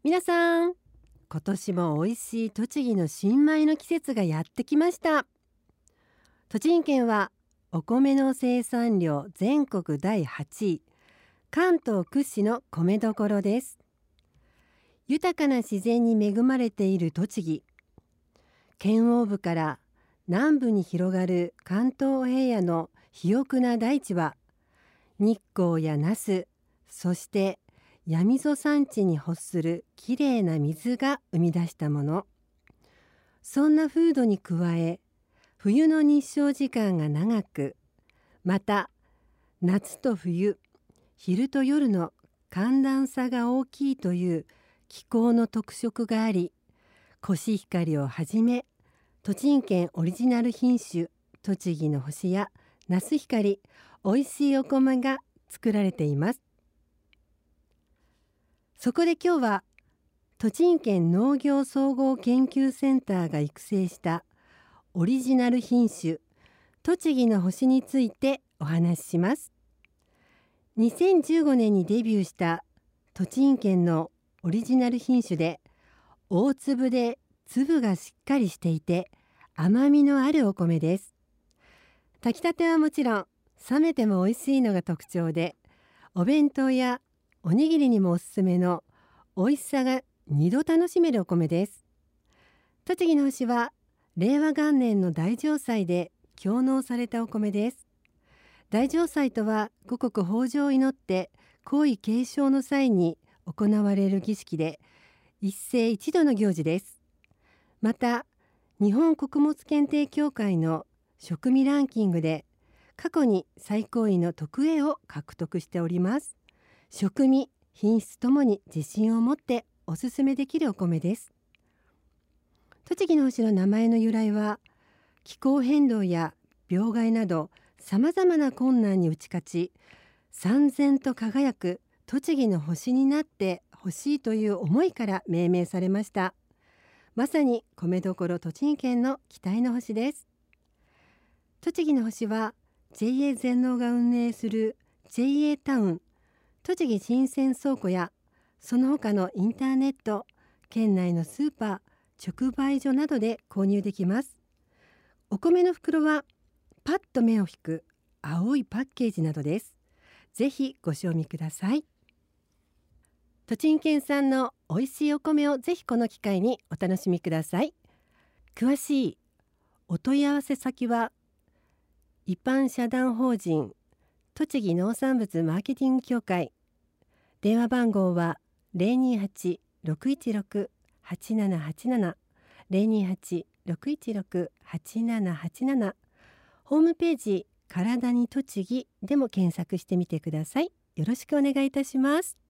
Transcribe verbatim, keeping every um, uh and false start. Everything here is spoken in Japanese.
皆さん、今年も美味しい栃木の新米の季節がやってきました。栃木県はお米の生産量全国だいはちい、関東屈指の米どころです。豊かな自然に恵まれている栃木。県央部から南部に広がる関東平野の肥沃な大地は、日光や那須、そして八溝山地に発するきれいな水が生み出したもの。そんな風土に加え、冬の日照時間が長く、また夏と冬、昼と夜の寒暖差が大きいという気候の特色があり、コシヒカリをはじめ、栃木県オリジナル品種栃木の星や那須ひかり、おいしいお米が作られています。そこで今日は栃木県農業総合研究センターが育成したオリジナル品種栃木の星についてお話しします。にせんじゅうごねんにデビューした栃木県のオリジナル品種で、大粒で粒がしっかりしていて甘みのあるお米です。炊きたてはもちろん、冷めても美味しいのが特徴で、お弁当やおにぎりにもおすすめの美味しさがにど楽しめるお米です。栃木の星は令和元年の大嘗祭で供納されたお米です。大嘗祭とは五穀豊穣を祈って皇位継承の際に行われる儀式で、一世一度の行事です。また日本穀物検定協会の食味ランキングで過去に最高位の特 エー を獲得しております。食味、品質ともに自信を持っておすすめできるお米です。栃木の星の名前の由来は、気候変動や病害などさまざまな困難に打ち勝ち、燦然と輝く栃木の星になってほしいという思いから命名されました。まさに米どころ栃木県の期待の星です。栃木の星は ジェイエー 全農が運営する ジェイエー タウン栃木新鮮倉庫やその他のインターネット、県内のスーパー、直売所などで購入できます。お米の袋はパッと目を引く青いパッケージなどです。ぜひご賞味ください。栃木県産の美味しいお米をぜひこの機会にお楽しみください。詳しいお問い合わせ先は、一般社団法人栃木農産物マーケティング協会、電話番号は ゼロにーはち ろくいちろく はちななはちなな ゼロにーはち ろくいちろく はちななはちなな、ホームページ体に栃木でも検索してみてください。よろしくお願いいたします。